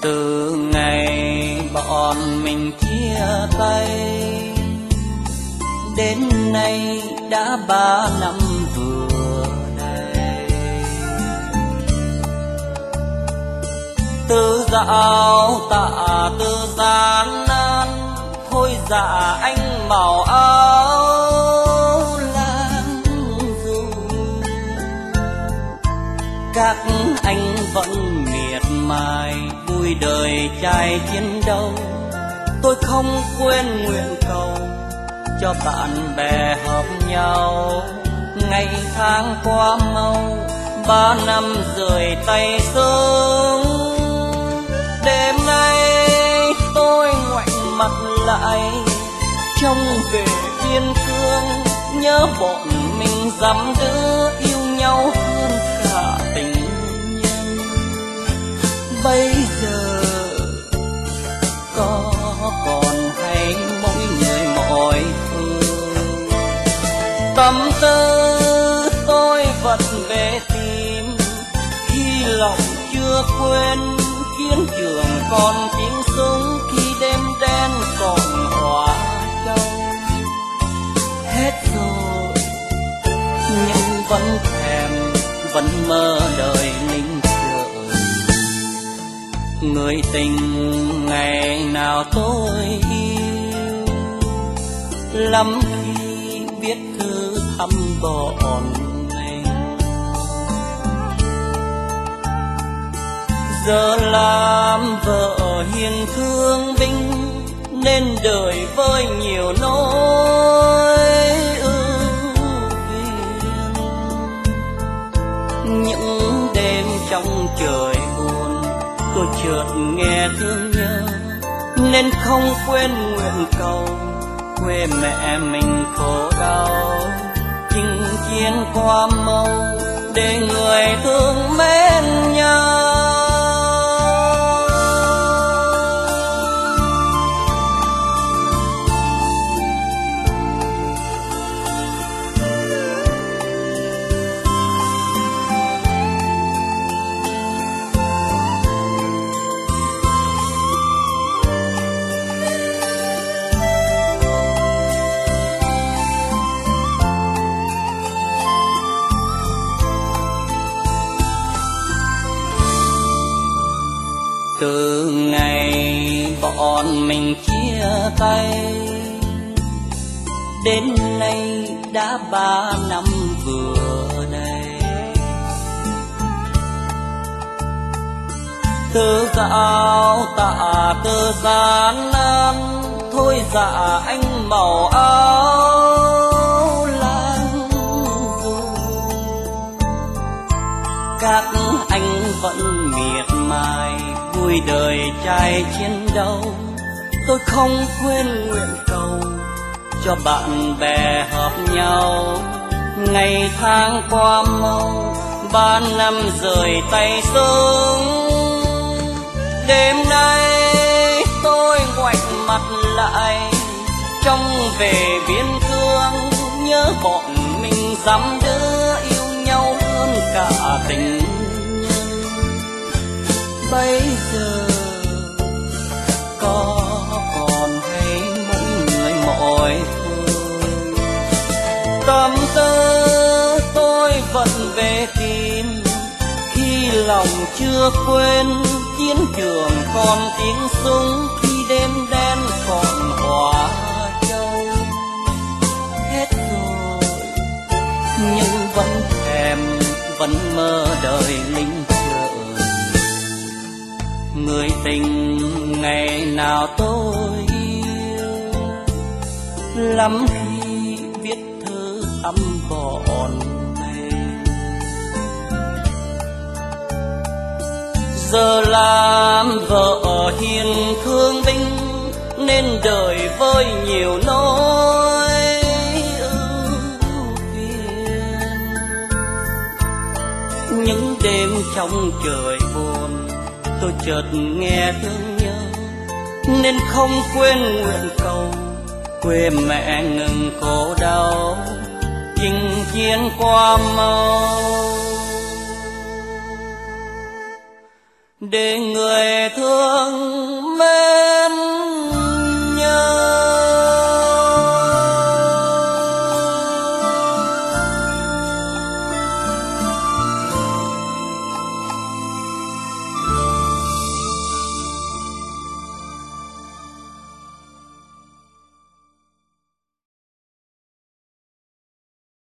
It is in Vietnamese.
Từ ngày bọn mình chia tay đến nay đã 3 năm vừa đây. Từ dạo tạ từ gian nan, thôi dạ anh màu áo lang du. Các anh vẫn miệt mài vui đời trai chiến đấu. Tôi không quên nguyện cầu cho bạn bè hợp nhau. Ngày tháng qua mau, 3 năm rời tay sớm. Đêm nay tôi ngoảnh mặt lại, trông về biên cương, nhớ bọn mình dăm đứa yêu nhau hơn cả tình nhân. Bây giờ có còn hay mỗi người mỗi phương, tâm tư tôi vẫn về tìm. Khi lòng chưa quên chiến trường còn tiếng súng, khi đêm đen còn hoa châu. Hết rồi nhưng vẫn thèm, vẫn mơ đời linh trời. Người tình ngày nào tôi yêu, lắm khi viết thư thăm bọn mình. Giờ làm vợ hiền thương binh, nên đời với nhiều nỗi ưu phiền. Những đêm trong trời buồn, tôi chợt nghe thương nhớ, nên không quên nguyện cầu quê mẹ mình khổ đau. Chinh chiến qua mâu để người thương mến nhau. Từ ngày bọn mình chia tay đến nay đã 3 năm vừa đây. Từ dạo tạ từ gian nan, thôi dạ anh màu áo lang du. Các anh vẫn miệt mài vui đời trai chiến đấu. Tôi không quên nguyện cầu cho bạn bè hợp nhau. Ngày tháng qua mau, 3 năm rời tay sớm. Đêm nay tôi ngoảnh mặt lại, trông về biên cương, nhớ bọn mình dăm đứa yêu nhau hơn cả tình nhân. Bây giờ có còn hay mỗi người mỗi phương, tâm tư tôi vẫn về tìm. Khi lòng chưa quên chiến trường còn tiếng súng, khi đêm đen còn hoa châu. Hết rồi nhưng vẫn thèm, vẫn mơ đời linh trời. Người tình ngày nào tôi yêu, lắm khi viết thư thăm bọn mình. Giờ làm vợ hiền thương binh, nên đời với nhiều nỗi ưu phiền. Những đêm trong trời buồn, tôi chợt nghe thương nhớ, nên không quên nguyện cầu quê mẹ ngừng khổ đau. Chinh chiến qua mau để người thương